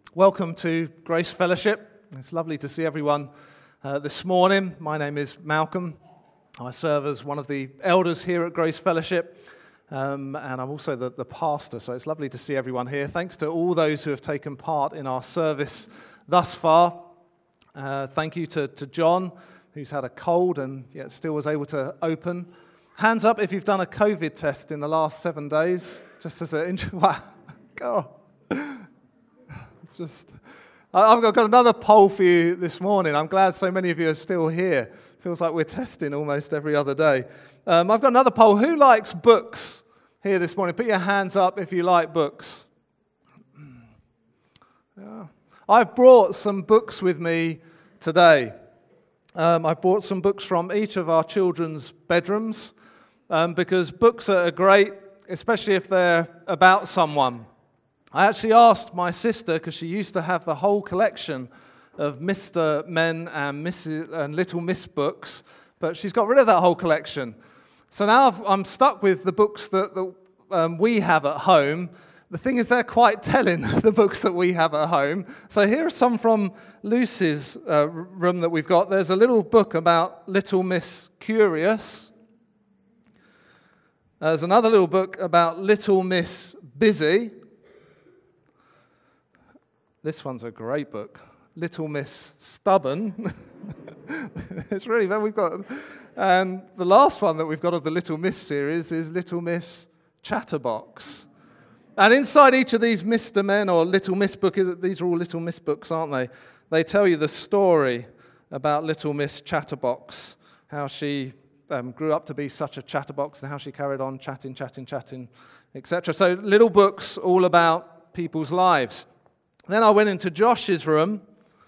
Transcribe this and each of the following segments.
Welcome to Grace Fellowship. It's lovely to see everyone this morning. My name is Malcolm. I serve as one of the elders here at Grace Fellowship, and I'm also the pastor, so it's lovely to see everyone here. Thanks to all those who have taken part in our service thus far. Thank you to John, who's had a cold and yet still was able to open. Hands up if you've done a COVID test in the last 7 days, just as an wow, God. I've got another poll for you this morning. I'm glad so many of you are still here. Feels like we're testing almost every other day. I've got another poll. Who likes books here this morning? Put your hands up if you like books. Yeah. I've brought some books with me today. I've brought some books from each of our children's bedrooms because books are great, especially if they're about someone. I actually asked my sister, because she used to have the whole collection of Mr. Men and Little Miss books, but she's got rid of that whole collection. So now I'm stuck with the books that we have at home. The thing is, they're quite telling, the books that we have at home. So here are some from Lucy's room that we've got. There's a little book about Little Miss Curious. There's another little book about Little Miss Busy. This one's a great book, Little Miss Stubborn. It's really bad. And the last one that we've got of the Little Miss series is Little Miss Chatterbox. And inside each of these Mr. Men or Little Miss books, these are all Little Miss books, aren't they? They tell you the story about Little Miss Chatterbox, how she grew up to be such a chatterbox and how she carried on chatting, etc. So little books all about people's lives. Then I went into Josh's room.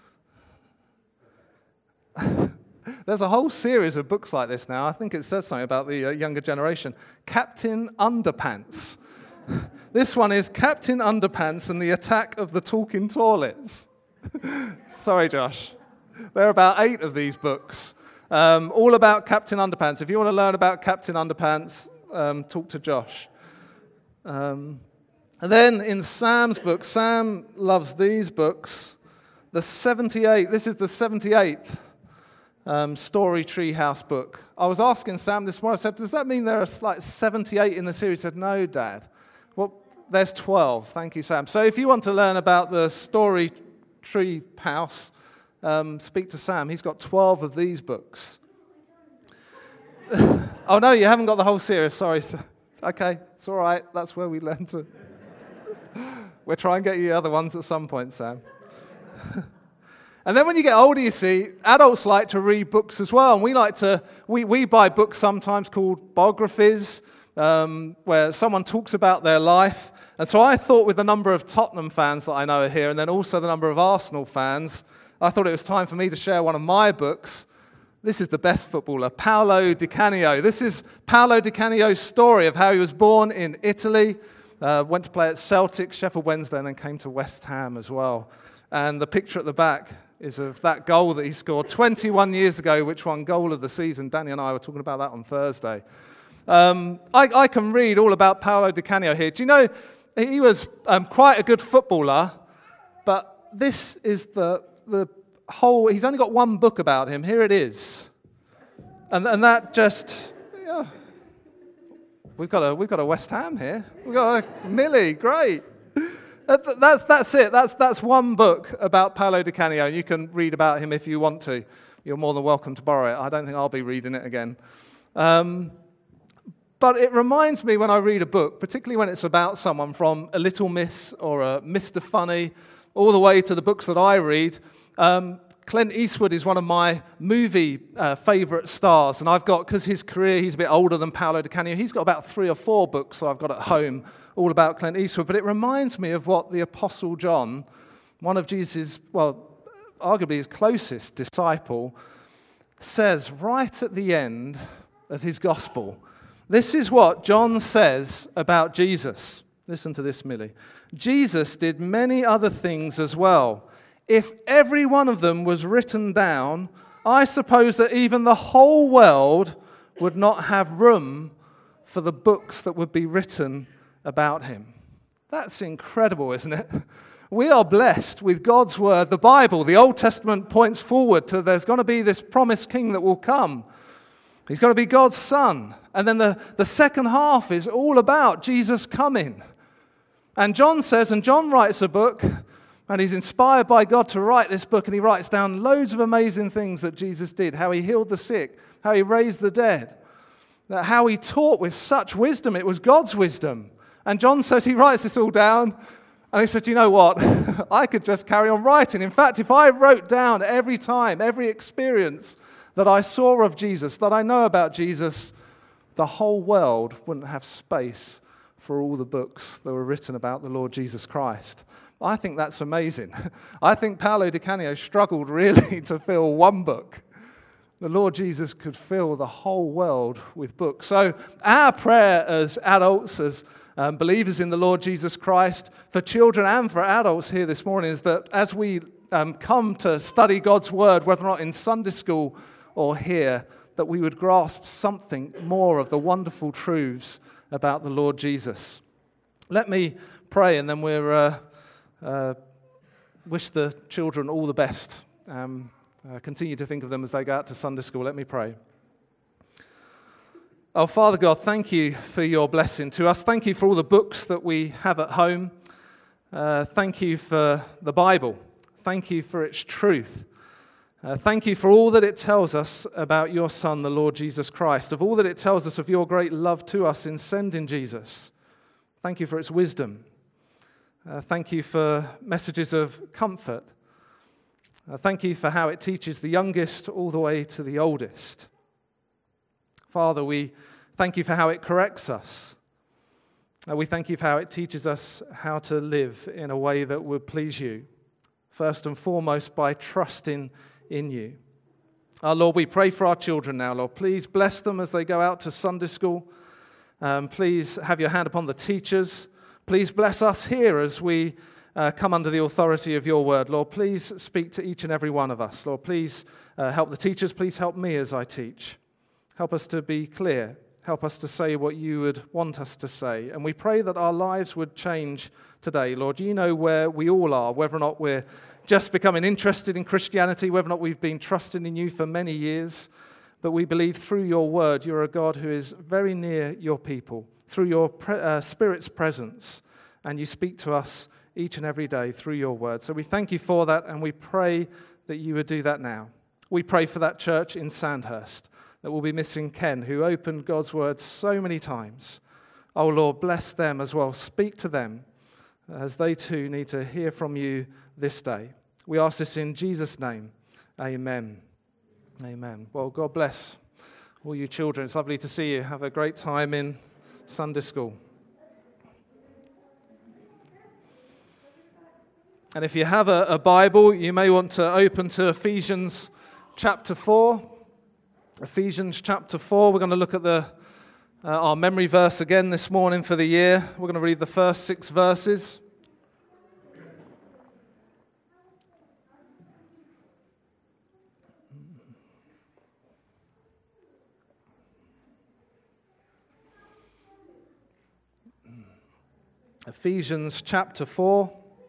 There's a whole series of books like this now. I think it says something about the younger generation. Captain Underpants. This one is Captain Underpants and the Attack of the Talking Toilets. Sorry, Josh. There are about 8 of these books, all about Captain Underpants. If you want to learn about Captain Underpants, talk to Josh. And then in Sam's book, Sam loves these books. This is the 78th Story Treehouse book. I was asking Sam this morning, I said, does that mean there are like 78 in the series? He said, no, Dad. Well, there's 12. Thank you, Sam. So if you want to learn about the Story Treehouse, speak to Sam. He's got 12 of these books. Oh, no, you haven't got the whole series. Sorry. Okay, it's all right. That's where we learn to... We'll try and get you the other ones at some point, Sam. And then when you get older, you see, adults like to read books as well. And we buy books sometimes called biographies, where someone talks about their life. And so I thought, with the number of Tottenham fans that I know are here, and then also the number of Arsenal fans, I thought it was time for me to share one of my books. This is the best footballer, Paolo Di Canio. This is Paolo Di Canio's story of how he was born in Italy, went to play at Celtic, Sheffield Wednesday, and then came to West Ham as well. And the picture at the back is of that goal that he scored 21 years ago, which won goal of the season. Danny and I were talking about that on Thursday. I can read all about Paolo Di Canio here. Do you know, he was quite a good footballer, but this is the whole... He's only got one book about him. Here it is. And that just... Yeah. We've got a West Ham here. We've got a Millie, great. That's it. That's one book about Paolo Di Canio. You can read about him if you want to. You're more than welcome to borrow it. I don't think I'll be reading it again. But it reminds me when I read a book, particularly when it's about someone, from a Little Miss or a Mr. Funny, all the way to the books that I read. Clint Eastwood is one of my movie favourite stars, and I've got, because his career, he's a bit older than Paolo Di Canio, he's got about 3 or 4 books that I've got at home, all about Clint Eastwood. But it reminds me of what the Apostle John, one of Jesus', arguably his closest disciple, says right at the end of his gospel. This is what John says about Jesus. Listen to this, Millie. Jesus did many other things as well. If every one of them was written down, I suppose that even the whole world would not have room for the books that would be written about him. That's incredible, isn't it? we are blessed with God's word, the Bible. The Old Testament points forward to there's going to be this promised king that will come. He's going to be God's son. And then the second half is all about Jesus coming. And John says, and John writes a book, and he's inspired by God to write this book, and he writes down loads of amazing things that Jesus did, how he healed the sick, how he raised the dead, that how he taught with such wisdom. It was God's wisdom. And John says he writes this all down, and he said, you know what? I could just carry on writing. In fact, if I wrote down every time, every experience that I saw of Jesus, that I know about Jesus, the whole world wouldn't have space for all the books that were written about the Lord Jesus Christ. I think that's amazing. I think Paolo Di Canio struggled really to fill one book. The Lord Jesus could fill the whole world with books. So our prayer as adults, as believers in the Lord Jesus Christ, for children and for adults here this morning, is that as we come to study God's word, whether or not in Sunday school or here, that we would grasp something more of the wonderful truths about the Lord Jesus. Let me pray, and then we'll wish the children all the best. Continue to think of them as they go out to Sunday school. Let me pray. Oh, Father God, thank you for your blessing to us. Thank you for all the books that we have at home. Thank you for the Bible. Thank you for its truth. Thank you for all that it tells us about your Son, the Lord Jesus Christ, of all that it tells us of your great love to us in sending Jesus. Thank you for its wisdom. Thank you for messages of comfort. Thank you for how it teaches the youngest all the way to the oldest. Father, we thank you for how it corrects us. We thank you for how it teaches us how to live in a way that would please you, first and foremost by trusting in you. Our Lord, we pray for our children now, Lord. Please bless them as they go out to Sunday school. Please have your hand upon the teachers. Please bless us here as we come under the authority of your word. Lord, please speak to each and every one of us. Lord, please help the teachers. Please help me as I teach. Help us to be clear. Help us to say what you would want us to say. And we pray that our lives would change today. Lord, you know where we all are, whether or not we're just becoming interested in Christianity, whether or not we've been trusting in you for many years. But we believe through your word, you're a God who is very near your people, through your Spirit's presence. And you speak to us each and every day through your word. So we thank you for that, and we pray that you would do that now. We pray for that church in Sandhurst that will be missing Ken, who opened God's word so many times. Oh Lord, bless them as well. Speak to them as they too need to hear from you this day. We ask this in Jesus' name. Amen. Amen. Well, God bless all you children. It's lovely to see you. Have a great time in Sunday school. And if you have a Bible, you may want to open to Ephesians chapter 4. Ephesians chapter 4. We're going to look at our memory verse again this morning for the year. We're going to read the first 6 verses. Ephesians chapter 4.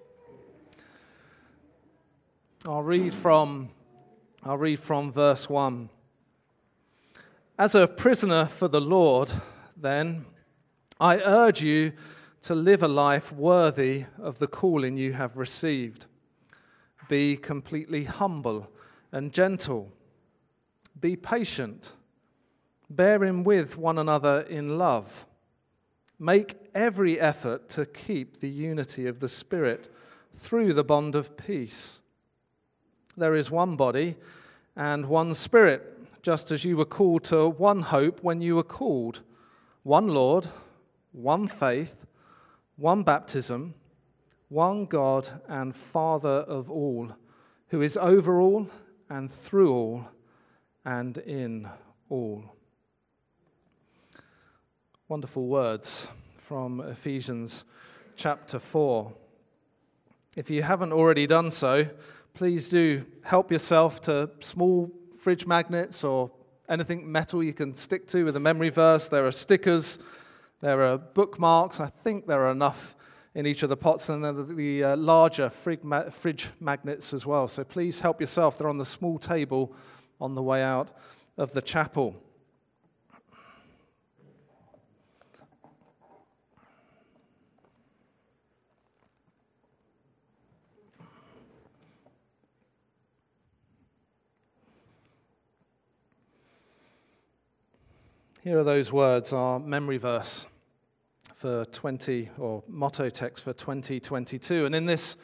I'll read from verse 1. As a prisoner for the Lord, then, I urge you to live a life worthy of the calling you have received. Be completely humble and gentle. Be patient, bearing with one another in love. Make every effort to keep the unity of the Spirit through the bond of peace. There is one body and one Spirit, just as you were called to one hope when you were called, one Lord, one faith, one baptism, one God and Father of all, who is over all and through all and in all. Wonderful words from Ephesians chapter 4. If you haven't already done so, please do help yourself to small fridge magnets or anything metal you can stick to with a memory verse. There are stickers, there are bookmarks. I think there are enough in each of the pots, and then the larger fridge magnets as well. So please help yourself. They're on the small table on the way out of the chapel. Here are those words, our memory verse for motto text for 2022. And in this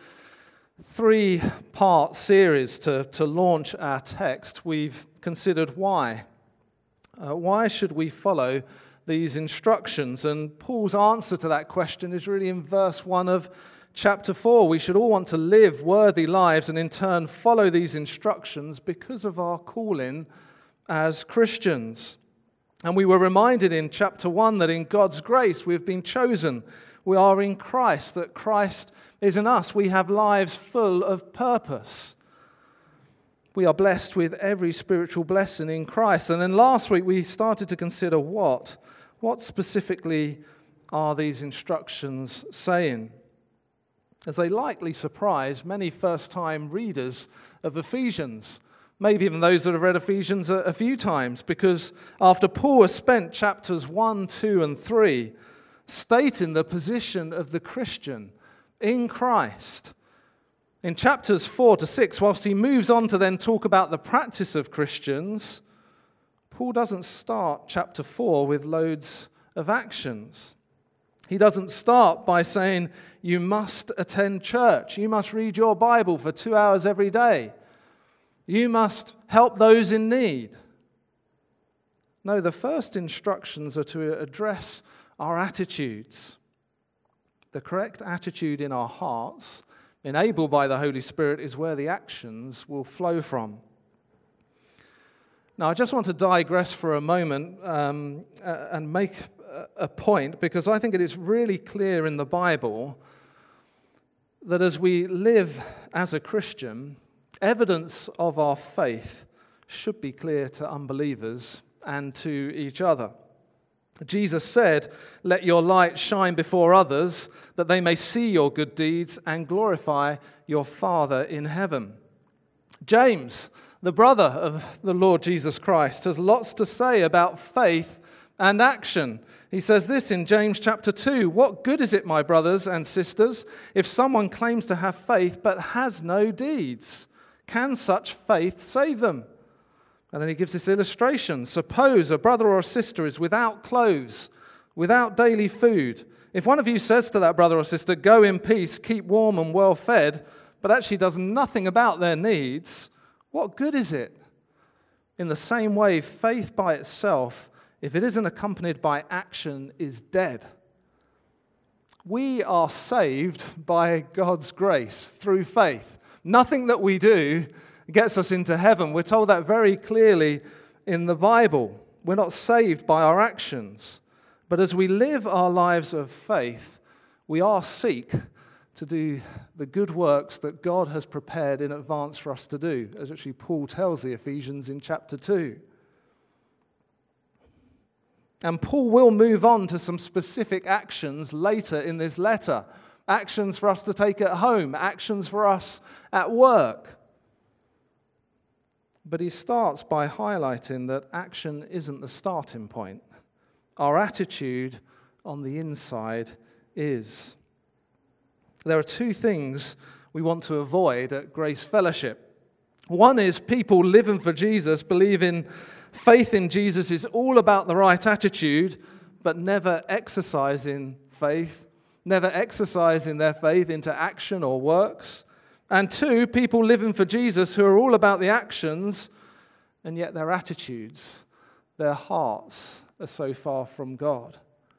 3-part series to launch our text, we've considered why. Why should we follow these instructions? And Paul's answer to that question is really in verse 1 of chapter 4. We should all want to live worthy lives and in turn follow these instructions because of our calling as Christians. And we were reminded in chapter 1 that in God's grace we've been chosen. We are in Christ, that Christ is in us. We have lives full of purpose. We are blessed with every spiritual blessing in Christ. And then last week we started to consider what specifically are these instructions saying? As they likely surprise many first-time readers of Ephesians. Maybe even those that have read Ephesians a few times, because after Paul has spent chapters 1, 2, and 3 stating the position of the Christian in Christ, in chapters 4 to 6, whilst he moves on to then talk about the practice of Christians, Paul doesn't start chapter 4 with loads of actions. He doesn't start by saying, you must attend church, you must read your Bible for 2 hours every day. You must help those in need. No, the first instructions are to address our attitudes. The correct attitude in our hearts, enabled by the Holy Spirit, is where the actions will flow from. Now, I just want to digress for a moment and make a point, because I think it is really clear in the Bible that as we live as a Christian, evidence of our faith should be clear to unbelievers and to each other. Jesus said, "Let your light shine before others, that they may see your good deeds and glorify your Father in heaven." James, the brother of the Lord Jesus Christ, has lots to say about faith and action. He says this in James chapter 2, "What good is it, my brothers and sisters, if someone claims to have faith but has no deeds? Can such faith save them?" And then he gives this illustration. Suppose a brother or a sister is without clothes, without daily food. If one of you says to that brother or sister, "Go in peace, keep warm and well fed," but actually does nothing about their needs, what good is it? In the same way, faith by itself, if it isn't accompanied by action, is dead. We are saved by God's grace through faith. Nothing that we do gets us into heaven. We're told that very clearly in the Bible. We're not saved by our actions. But as we live our lives of faith, we are seek to do the good works that God has prepared in advance for us to do, as actually Paul tells the Ephesians in chapter 2. And Paul will move on to some specific actions later in this letter. Actions for us to take at home, actions for us at work. But he starts by highlighting that action isn't the starting point. Our attitude on the inside is. There are two things we want to avoid at Grace Fellowship. One is people living for Jesus, believing faith in Jesus is all about the right attitude, but never exercising faith, never exercising their faith into action or works. And two, people living for Jesus who are all about the actions, and yet their attitudes, their hearts are so far from God.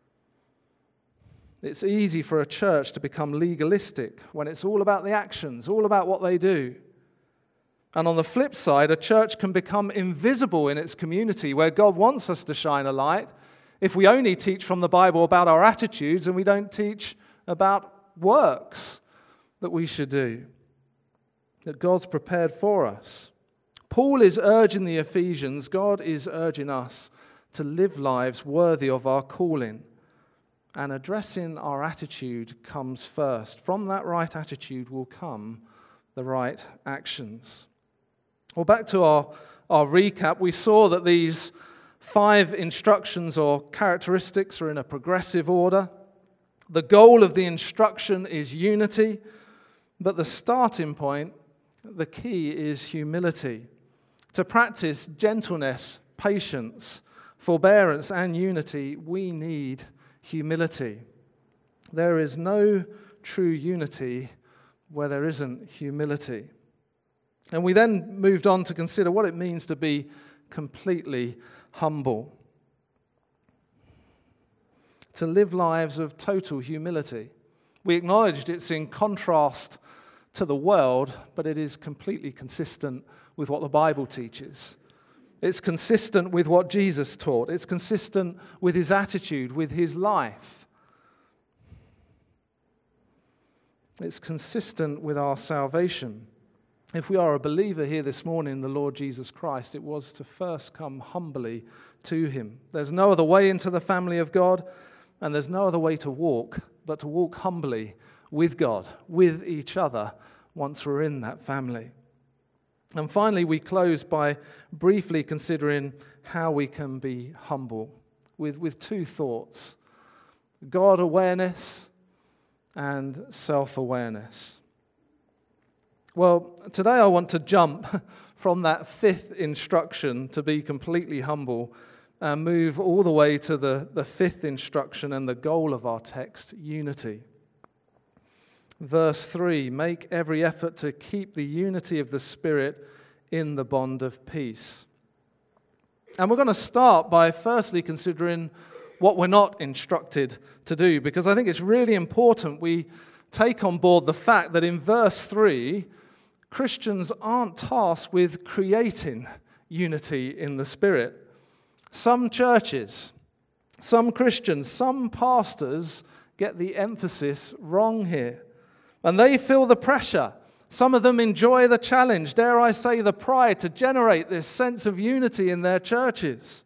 It's easy for a church to become legalistic when it's all about the actions, all about what they do. And on the flip side, a church can become invisible in its community where God wants us to shine a light if we only teach from the Bible about our attitudes and we don't teach about works that we should do, that God's prepared for us. Paul is urging the Ephesians, God is urging us to live lives worthy of our calling. And addressing our attitude comes first. From that right attitude will come the right actions. Well, back to our recap, we saw that these 5 instructions or characteristics are in a progressive order. The goal of the instruction is unity, but the starting point, the key, is humility. To practice gentleness, patience, forbearance, and unity, we need humility. There is no true unity where there isn't humility. And we then moved on to consider what it means to be completely humble. To live lives of total humility. We acknowledged it's in contrast to the world, but it is completely consistent with what the Bible teaches. It's consistent with what Jesus taught. It's consistent with his attitude, with his life. It's consistent with our salvation. If we are a believer here this morning in the Lord Jesus Christ, it was to first come humbly to him. There's no other way into the family of God, and there's no other way to walk but to walk humbly with God, with each other, once we're in that family. And finally, we close by briefly considering how we can be humble with 2 thoughts: God awareness and self-awareness. Well, today I want to jump from that 5th instruction to be completely humble and move all the way to the 5th instruction and the goal of our text, unity. Verse 3, make every effort to keep the unity of the Spirit in the bond of peace. And we're going to start by firstly considering what we're not instructed to do, because I think it's really important we take on board the fact that in verse 3, Christians aren't tasked with creating unity in the Spirit. Some churches, some Christians, some pastors get the emphasis wrong here. And they feel the pressure. Some of them enjoy the challenge, dare I say the pride, to generate this sense of unity in their churches.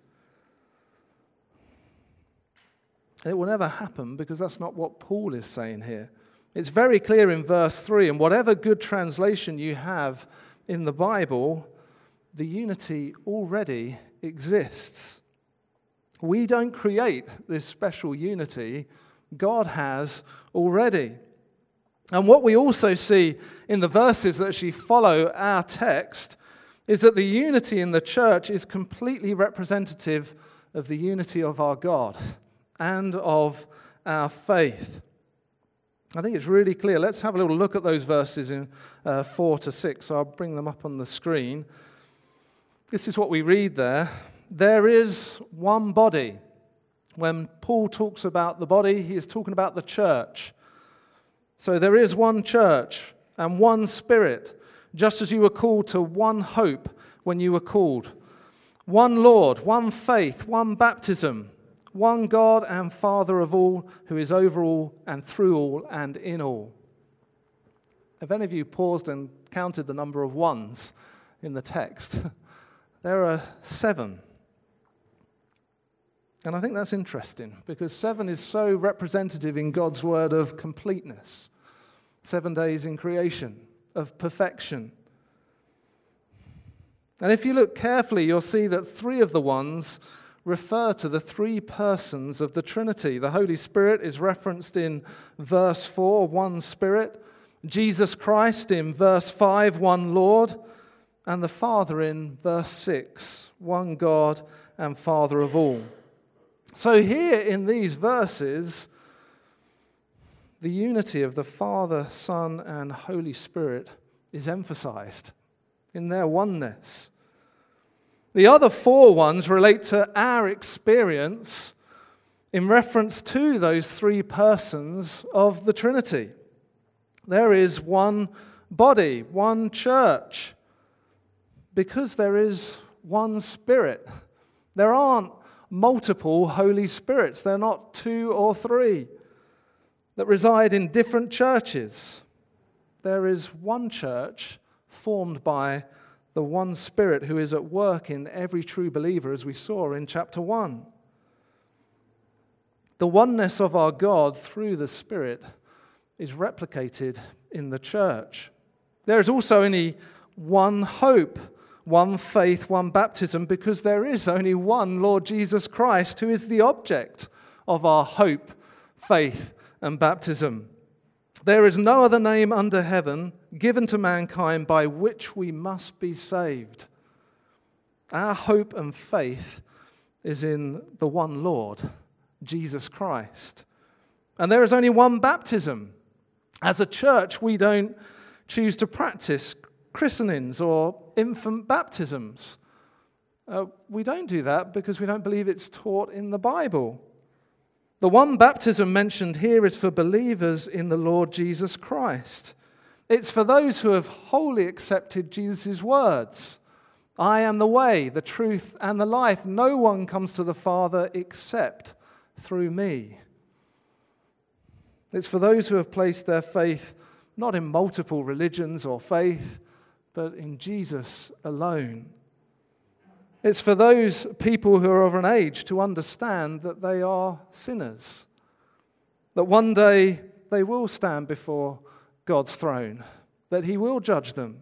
And it will never happen because that's not what Paul is saying here. It's very clear in verse 3, and whatever good translation you have in the Bible, the unity already exists. We don't create this special unity. God has already. And what we also see in the verses that actually follow our text is that the unity in the church is completely representative of the unity of our God and of our faith. I think it's really clear. Let's have a little look at those verses in 4 to 6. So I'll bring them up on the screen. This is what we read there. There is one body. When Paul talks about the body, he is talking about the church. So there is one church and one Spirit, just as you were called to one hope when you were called. One Lord, one faith, one baptism, one God and Father of all, who is over all and through all and in all. Have any of you paused and counted the number of ones in the text? There are 7. And I think that's interesting because 7 is so representative in God's word of completeness. 7 days in creation, of perfection. And if you look carefully, you'll see that 3 of the ones refer to the 3 persons of the Trinity. The Holy Spirit is referenced in verse 4, one Spirit. Jesus Christ in verse 5, one Lord. And the Father in verse 6, one God and Father of all. So here in these verses, the unity of the Father, Son, and Holy Spirit is emphasized in their oneness. The other 4 ones relate to our experience in reference to those 3 persons of the Trinity. There is one body, one church, because there is one Spirit. There aren't multiple Holy Spirits. They're not 2 or 3 that reside in different churches. There is one church formed by the one Spirit who is at work in every true believer, as we saw in chapter 1. The oneness of our God through the Spirit is replicated in the church. There is also only one hope, one faith, one baptism, because there is only one Lord Jesus Christ who is the object of our hope, faith, and baptism. There is no other name under heaven given to mankind by which we must be saved. Our hope and faith is in the one Lord, Jesus Christ. And there is only one baptism. As a church, we don't choose to practice christenings or infant baptisms. We don't do that because we don't believe it's taught in the Bible. The one baptism mentioned here is for believers in the Lord Jesus Christ. It's for those who have wholly accepted Jesus' words. I am the way, the truth, and the life. No one comes to the Father except through me. It's for those who have placed their faith not in multiple religions or faith, but in Jesus alone. It's for those people who are of an age to understand that they are sinners, that one day they will stand before God's throne, that He will judge them.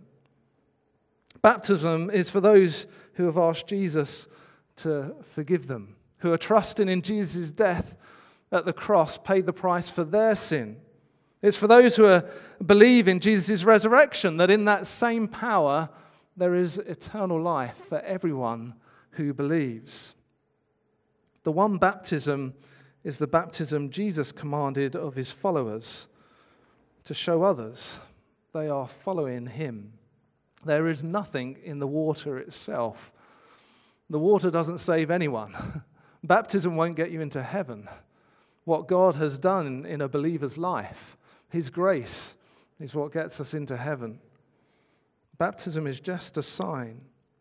Baptism is for those who have asked Jesus to forgive them, who are trusting in Jesus' death at the cross, paid the price for their sin. It's for those who believe in Jesus' resurrection, that in that same power there is eternal life for everyone who believes. The one baptism is the baptism Jesus commanded of His followers to show others they are following Him. There is nothing in the water itself. The water doesn't save anyone. Baptism won't get you into heaven. What God has done in a believer's life, His grace, is what gets us into heaven. Baptism is just a sign.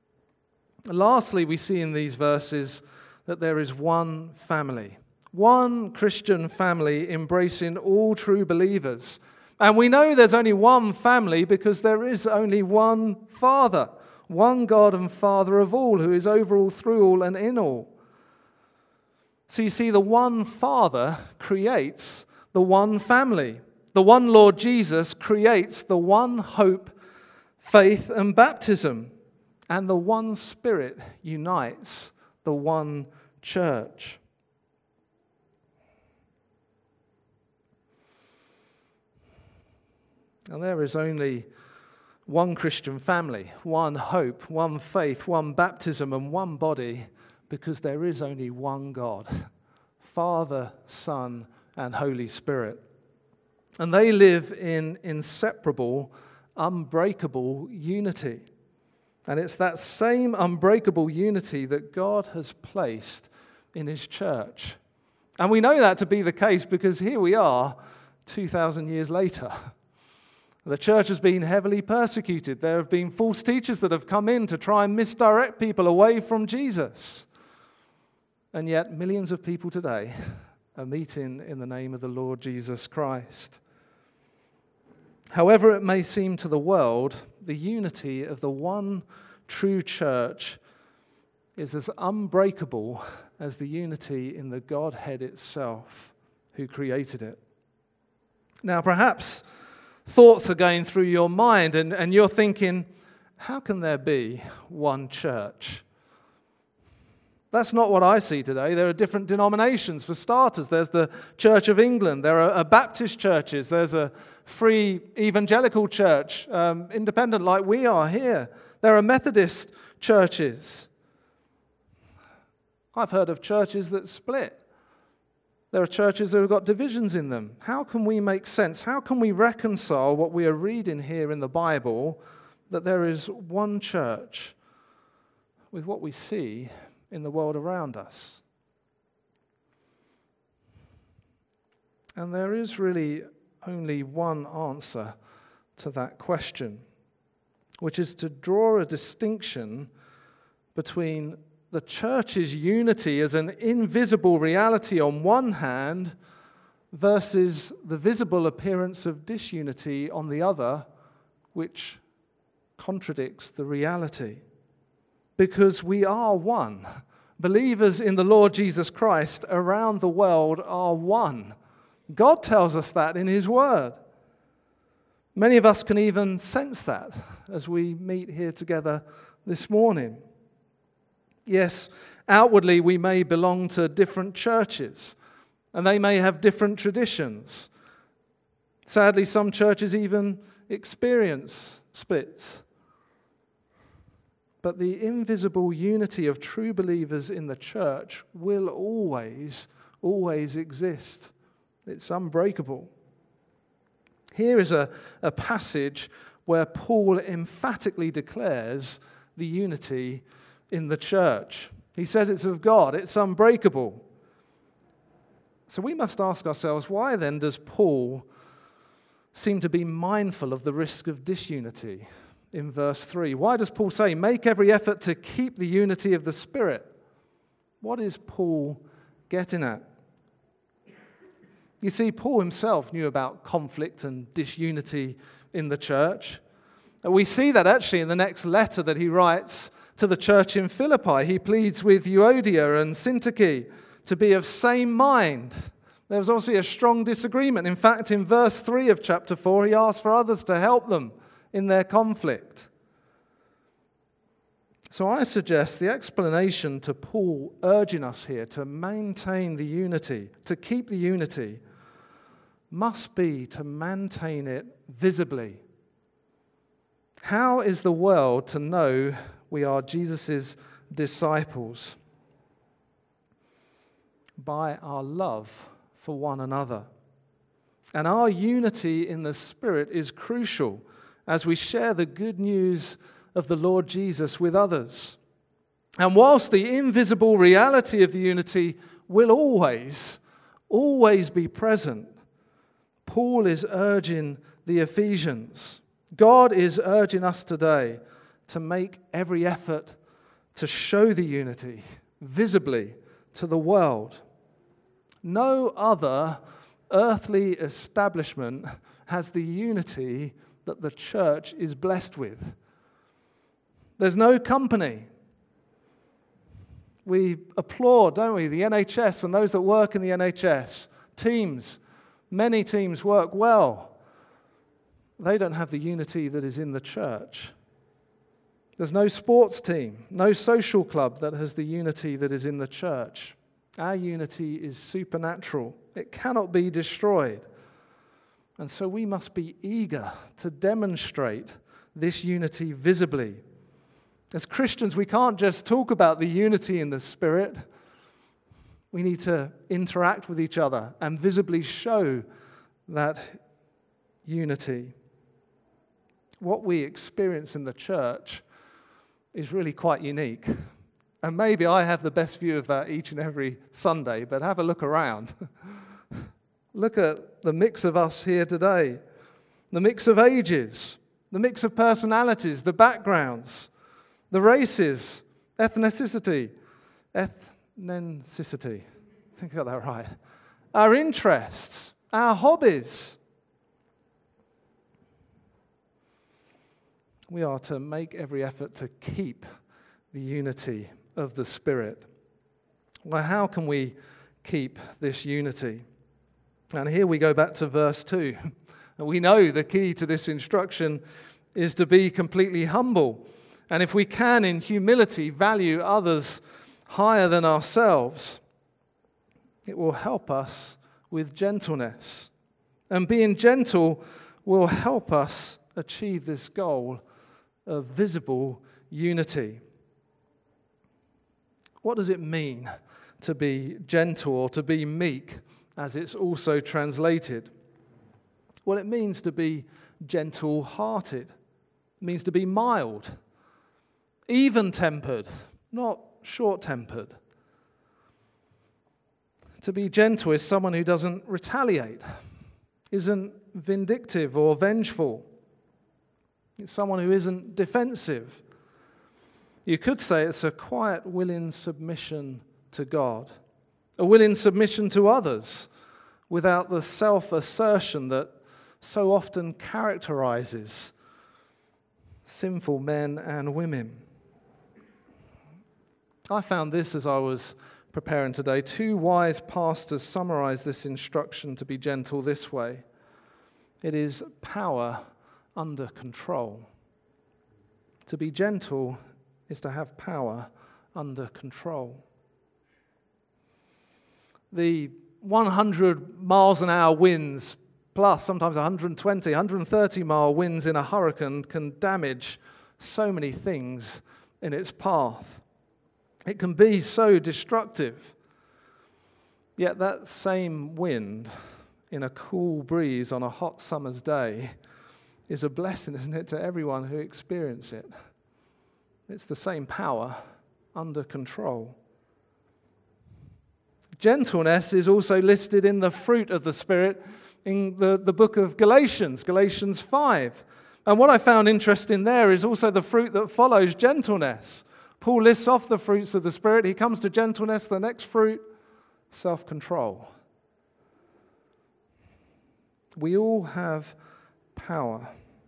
Lastly, we see in these verses that there is one family, one Christian family embracing all true believers. And we know there's only one family because there is only one Father, one God and Father of all, who is over all, through all, and in all. So you see, the one Father creates the one family. The one Lord Jesus creates the one hope, faith, and baptism. And the one Spirit unites the one church. And there is only one Christian family, one hope, one faith, one baptism, and one body, because there is only one God, Father, Son, and Holy Spirit. And they live in inseparable, unbreakable unity. And it's that same unbreakable unity that God has placed in His church. And we know that to be the case because here we are 2,000 years later. The church has been heavily persecuted. There have been false teachers that have come in to try and misdirect people away from Jesus. And yet millions of people today are meeting in the name of the Lord Jesus Christ. However it may seem to the world, the unity of the one true church is as unbreakable as the unity in the Godhead itself, who created it. Now, perhaps thoughts are going through your mind and you're thinking, how can there be one church? That's not what I see today. There are different denominations. For starters, there's the Church of England. There are Baptist churches. There's a free evangelical church, independent like we are here. There are Methodist churches. I've heard of churches that split. There are churches that have got divisions in them. How can we make sense? How can we reconcile what we are reading here in the Bible, that there is one church, with what we see in the world around us? And there is really only one answer to that question, which is to draw a distinction between the church's unity as an invisible reality on one hand versus the visible appearance of disunity on the other, which contradicts the reality. Because we are one Believers in the Lord Jesus Christ around the world are one. God tells us that in His Word. Many of us can even sense that as we meet here together this morning. Yes, outwardly we may belong to different churches, and they may have different traditions. Sadly, some churches even experience splits. But the invisible unity of true believers in the church will always exist. It's unbreakable. Here is a passage where Paul emphatically declares the unity in the church. He says it's of God, it's unbreakable. So we must ask ourselves, why then does Paul seem to be mindful of the risk of disunity in verse 3? Why does Paul say, make every effort to keep the unity of the Spirit? What is Paul getting at? You see, Paul himself knew about conflict and disunity in the church. And we see that actually in the next letter that he writes to the church in Philippi. He pleads with Euodia and Syntyche to be of same mind. There was obviously a strong disagreement. In fact, in verse 3 of chapter 4, he asks for others to help them in their conflict. So I suggest the explanation to Paul urging us here to maintain the unity, to keep the unity, must be to maintain it visibly. How is the world to know we are Jesus' disciples? By our love for one another. And our unity in the Spirit is crucial as we share the good news of the Lord Jesus with others. And whilst the invisible reality of the unity will always be present, Paul is urging the Ephesians, God is urging us today to make every effort to show the unity visibly to the world. No other earthly establishment has the unity that the church is blessed with. There's no company. We applaud, don't we, the NHS and those that work in the NHS. Teams, many teams work well. They don't have the unity that is in the church. There's no sports team, no social club that has the unity that is in the church. Our unity is supernatural. It cannot be destroyed. And so we must be eager to demonstrate this unity visibly. As Christians, we can't just talk about the unity in the Spirit. We need to interact with each other and visibly show that unity. What we experience in the church is really quite unique. And maybe I have the best view of that each and every Sunday, but have a look around. Look at the mix of us here today, the mix of ages, the mix of personalities, the backgrounds, the races, ethnicity, I think I got that right, our interests, our hobbies. We are to make every effort to keep the unity of the Spirit. Well, how can we keep this unity? And here we go back to verse 2. We know the key to this instruction is to be completely humble. And if we can, in humility, value others higher than ourselves, it will help us with gentleness. And being gentle will help us achieve this goal of visible unity. What does it mean to be gentle or to be meek, as it's also translated? Well, it means to be gentle-hearted. It means to be mild, even-tempered, not short-tempered. To be gentle is someone who doesn't retaliate, isn't vindictive or vengeful. It's someone who isn't defensive. You could say it's a quiet, willing submission to God, a willing submission to others without the self-assertion that so often characterizes sinful men and women. I found this as I was preparing today. 2 wise pastors summarize this instruction to be gentle this way. It is power under control. To be gentle is to have power under control. The 100 miles an hour winds, plus sometimes 120, 130 mile winds in a hurricane can damage so many things in its path. It can be so destructive. Yet that same wind in a cool breeze on a hot summer's day is a blessing, isn't it, to everyone who experiences it. It's the same power under control. Gentleness is also listed in the fruit of the Spirit in the book of Galatians 5. And what I found interesting there is also the fruit that follows gentleness. Paul lists off the fruits of the Spirit. He comes to gentleness, the next fruit, self-control. We all have power.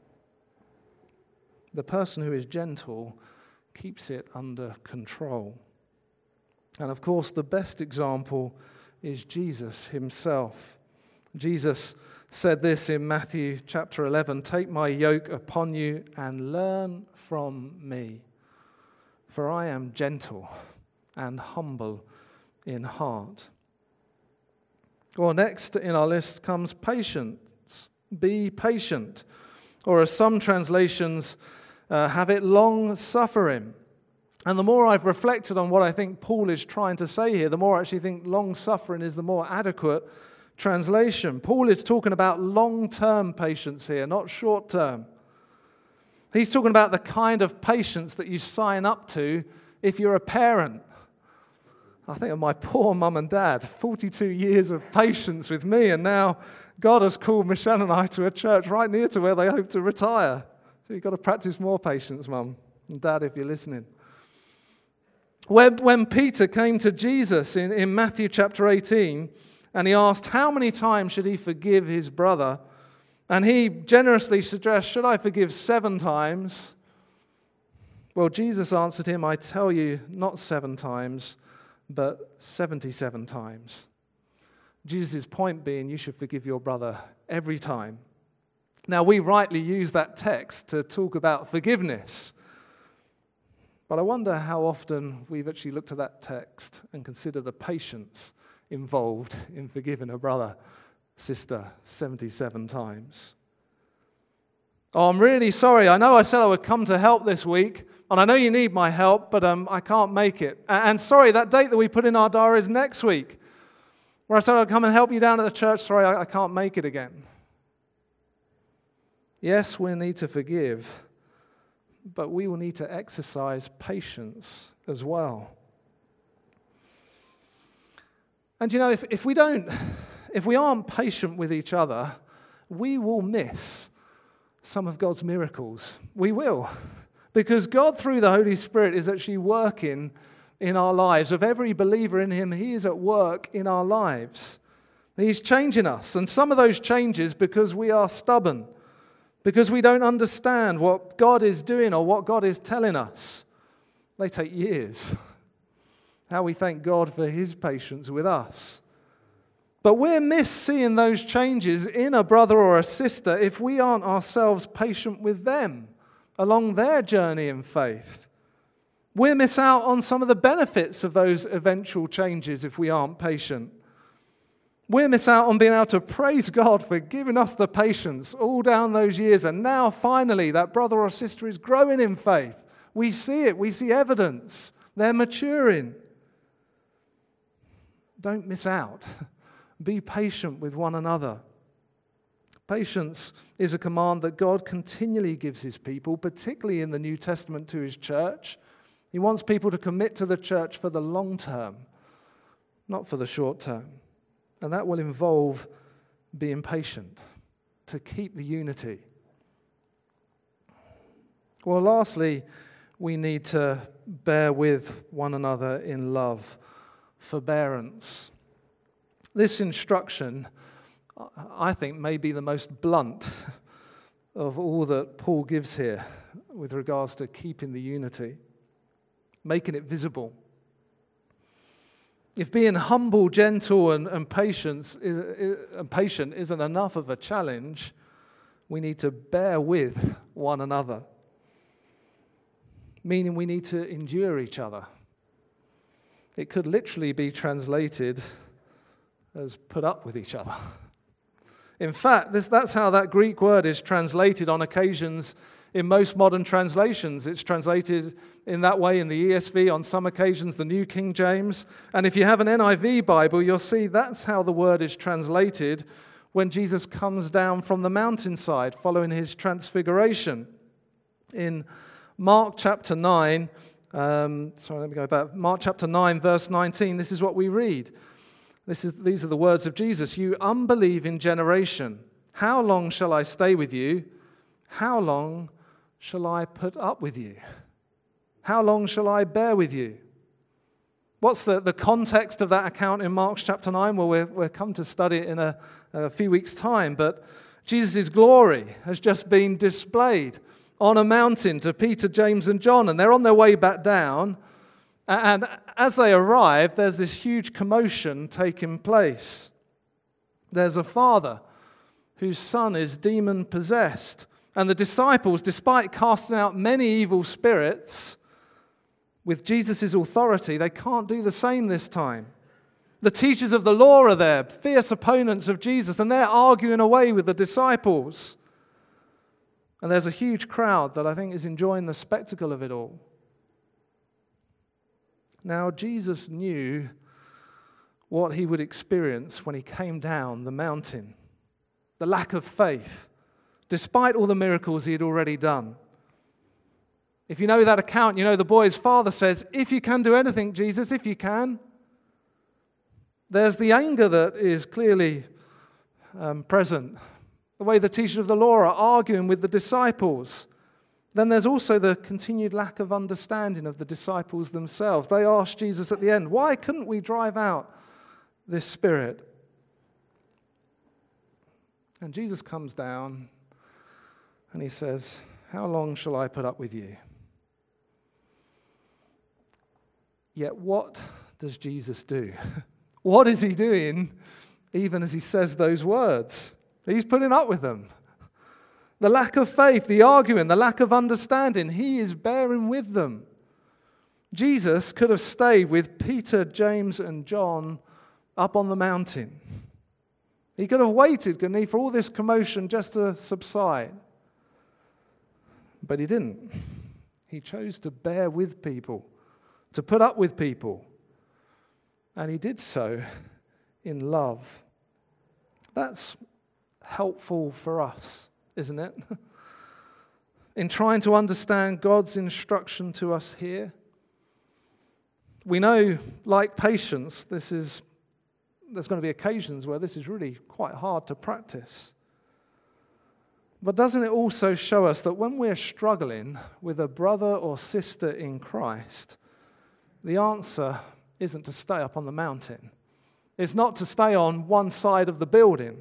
The person who is gentle keeps it under control. And of course, the best example is Jesus himself. Jesus said this in Matthew chapter 11, "Take my yoke upon you and learn from me, for I am gentle and humble in heart." Well, next in our list comes patience. Be patient. Or as some translations have it, long-suffering. And the more I've reflected on what I think Paul is trying to say here, the more I actually think long-suffering is the more adequate translation. Paul is talking about long-term patience here, not short-term. He's talking about the kind of patience that you sign up to if you're a parent. I think of my poor mum and dad, 42 years of patience with me, and now God has called Michelle and I to a church right near to where they hope to retire. So you've got to practice more patience, Mum and Dad, if you're listening. When Peter came to Jesus in Matthew chapter 18, and he asked how many times should he forgive his brother, and he generously suggests, should I forgive 7 times? Well, Jesus answered him, I tell you, not 7 times, but 77 times. Jesus' point being, you should forgive your brother every time. Now, we rightly use that text to talk about forgiveness. But I wonder how often we've actually looked at that text and consider the patience involved in forgiving a brother, sister, 77 times. Oh, I'm really sorry. I know I said I would come to help this week, and I know you need my help, but I can't make it. And sorry, that date that we put in our diary is next week, where I said I'd come and help you down at the church. Sorry, I can't make it again. Yes, we need to forgive, but we will need to exercise patience as well. And you know, if we aren't patient with each other, we will miss some of God's miracles. We will. Because God, through the Holy Spirit, is actually working in our lives. Of every believer in Him, He is at work in our lives. He's changing us. And some of those changes because we are stubborn, because we don't understand what God is doing or what God is telling us. They take years. How we thank God for His patience with us. But we're missed seeing those changes in a brother or a sister if we aren't ourselves patient with them along their journey in faith. We'll miss out on some of the benefits of those eventual changes if we aren't patient. We'll miss out on being able to praise God for giving us the patience all down those years, and now finally that brother or sister is growing in faith. We see it, we see evidence. They're maturing. Don't miss out. Be patient with one another. Patience is a command that God continually gives His people, particularly in the New Testament to His church. He wants people to commit to the church for the long term, not for the short term. And that will involve being patient to keep the unity. Well, lastly, we need to bear with one another in love, forbearance. This instruction, I think, may be the most blunt of all that Paul gives here with regards to keeping the unity, making it visible. If being humble, gentle, and patient isn't enough of a challenge, we need to bear with one another. Meaning we need to endure each other. It could literally be translated as put up with each other. In fact, that's how that Greek word is translated on occasions in most modern translations. It's translated in that way in the ESV, on some occasions the New King James. And if you have an NIV Bible, you'll see that's how the word is translated when Jesus comes down from the mountainside following his transfiguration. In Mark chapter 9, Mark chapter 9, verse 19, this is what we read. These are the words of Jesus. "You unbelieving generation, how long shall I stay with you? How long shall I put up with you? How long shall I bear with you?" What's the context of that account in Mark chapter 9? Well, we're come to study it in a few weeks' time, but Jesus' glory has just been displayed on a mountain to Peter, James, and John, and they're on their way back down. And as they arrive, there's this huge commotion taking place. There's a father whose son is demon-possessed. And the disciples, despite casting out many evil spirits with Jesus' authority, they can't do the same this time. The teachers of the law are there, fierce opponents of Jesus, and they're arguing away with the disciples. And there's a huge crowd that I think is enjoying the spectacle of it all. Now, Jesus knew what he would experience when he came down the mountain. The lack of faith, despite all the miracles he had already done. If you know that account, you know the boy's father says, "If you can do anything, Jesus, if you can." There's the anger that is clearly present. The way the teachers of the law are arguing with the disciples. Then there's also the continued lack of understanding of the disciples themselves. They asked Jesus at the end, "Why couldn't we drive out this spirit?" And Jesus comes down and he says, "How long shall I put up with you?" Yet what does Jesus do? What is he doing even as he says those words? He's putting up with them. The lack of faith, the arguing, the lack of understanding, he is bearing with them. Jesus could have stayed with Peter, James, and John up on the mountain. He could have waited, couldn't he, for all this commotion just to subside. But he didn't. He chose to bear with people, to put up with people. And he did so in love. That's helpful for us, isn't it? In trying to understand God's instruction to us here. We know, like patience, there's going to be occasions where this is really quite hard to practice. But doesn't it also show us that when we're struggling with a brother or sister in Christ, the answer isn't to stay up on the mountain. It's not to stay on one side of the building.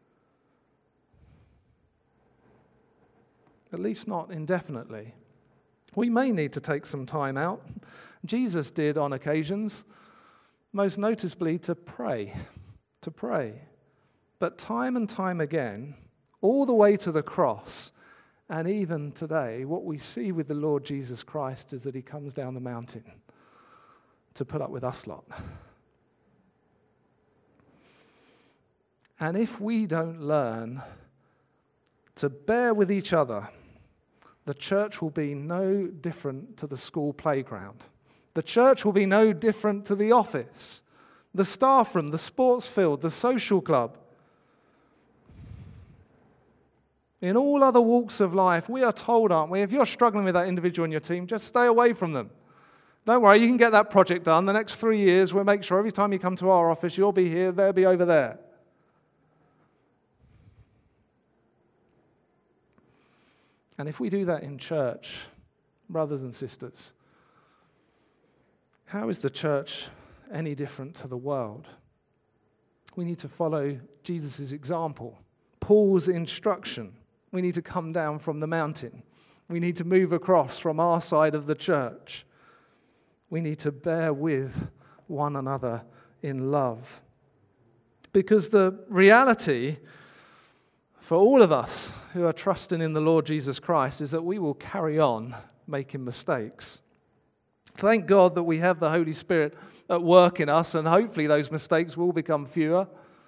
At least not indefinitely. We may need to take some time out. Jesus did on occasions, most noticeably to pray. But time and time again, all the way to the cross, and even today, what we see with the Lord Jesus Christ is that he comes down the mountain to put up with us lot. And if we don't learn to bear with each other, the church will be no different to the school playground. The church will be no different to the office, the staff room, the sports field, the social club. In all other walks of life, we are told, aren't we, if you're struggling with that individual in your team, just stay away from them. Don't worry, you can get that project done. The next 3 years, we'll make sure every time you come to our office, you'll be here, they'll be over there. And if we do that in church, brothers and sisters, how is the church any different to the world? We need to follow Jesus' example, Paul's instruction. We need to come down from the mountain. We need to move across from our side of the church. We need to bear with one another in love. Because the reality for all of us who are trusting in the Lord Jesus Christ is that we will carry on making mistakes. Thank God that we have the Holy Spirit at work in us, and hopefully those mistakes will become fewer.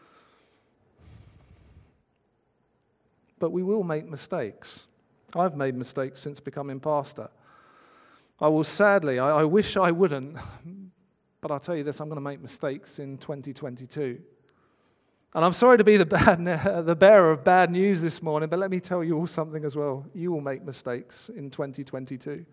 But we will make mistakes. I've made mistakes since becoming pastor. I will sadly, I wish I wouldn't, but I'll tell you this, I'm going to make mistakes in 2022. And I'm sorry to be the bearer of bad news this morning, but let me tell you all something as well. You will make mistakes in 2022.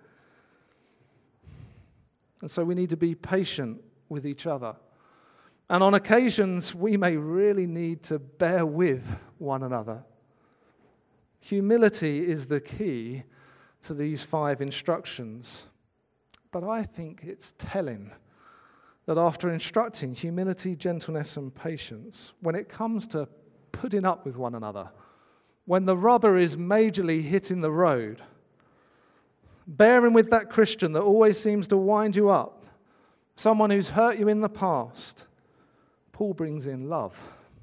And so we need to be patient with each other. And on occasions, we may really need to bear with one another. Humility is the key to these 5 instructions. But I think it's telling that after instructing humility, gentleness, and patience, when it comes to putting up with one another, when the rubber is majorly hitting the road, bearing with that Christian that always seems to wind you up, someone who's hurt you in the past, Paul brings in love.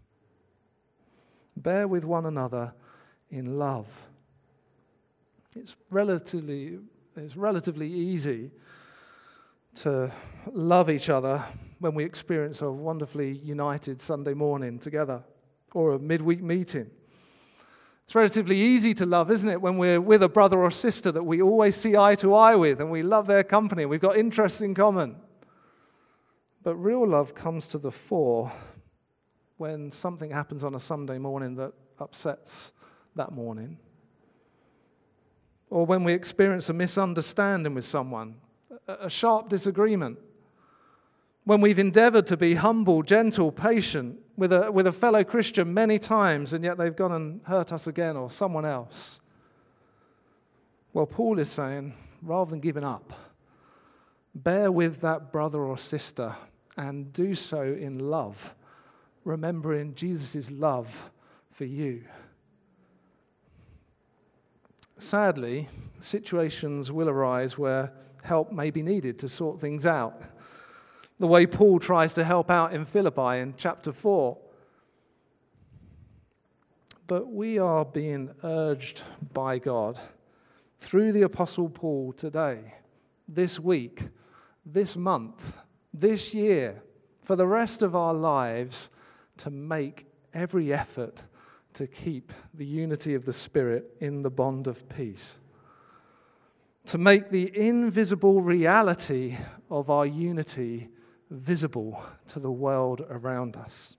Bear with one another in love. It's relatively easy to love each other when we experience a wonderfully united Sunday morning together or a midweek meeting. It's relatively easy to love, isn't it, when we're with a brother or sister that we always see eye to eye with and we love their company, we've got interests in common. But real love comes to the fore when something happens on a Sunday morning that upsets that morning. Or when we experience a misunderstanding with someone, a sharp disagreement. When we've endeavored to be humble, gentle, patient with a fellow Christian many times, and yet they've gone and hurt us again or someone else. Well, Paul is saying, rather than giving up, bear with that brother or sister and do so in love, remembering Jesus' love for you. Sadly, situations will arise where help may be needed to sort things out. The way Paul tries to help out in Philippi in chapter 4. But we are being urged by God through the Apostle Paul today, this week, this month, this year, for the rest of our lives, to make every effort to keep the unity of the Spirit in the bond of peace. To make the invisible reality of our unity visible to the world around us.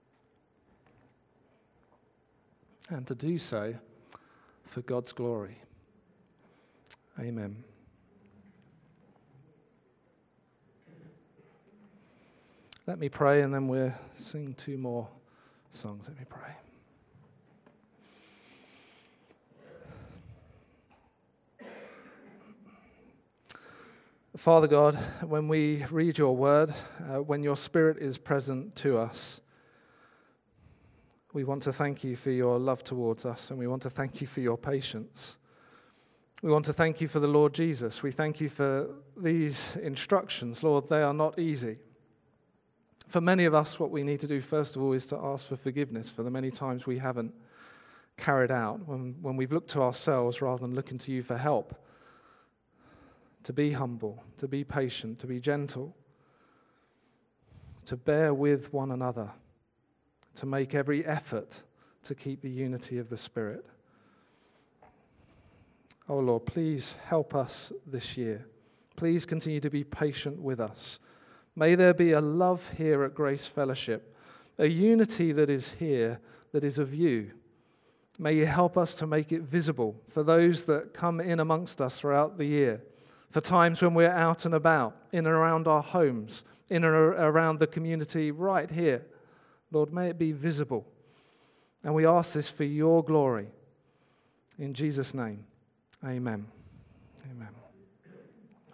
And to do so for God's glory. Amen. Let me pray and then we'll sing 2 more songs. Let me pray. Father God, when we read your word, when your Spirit is present to us, we want to thank you for your love towards us, and we want to thank you for your patience. We want to thank you for the Lord Jesus. We thank you for these instructions. Lord, they are not easy. For many of us, what we need to do, first of all, is to ask for forgiveness for the many times we haven't carried out, when we've looked to ourselves rather than looking to you for help. To be humble, to be patient, to be gentle, to bear with one another, to make every effort to keep the unity of the Spirit. Oh Lord, please help us this year. Please continue to be patient with us. May there be a love here at Grace Fellowship, a unity that is here, that is of you. May you help us to make it visible for those that come in amongst us throughout the year. For times when we're out and about, in and around our homes, in and around the community right here. Lord, may it be visible. And we ask this for your glory. In Jesus' name, amen. Amen.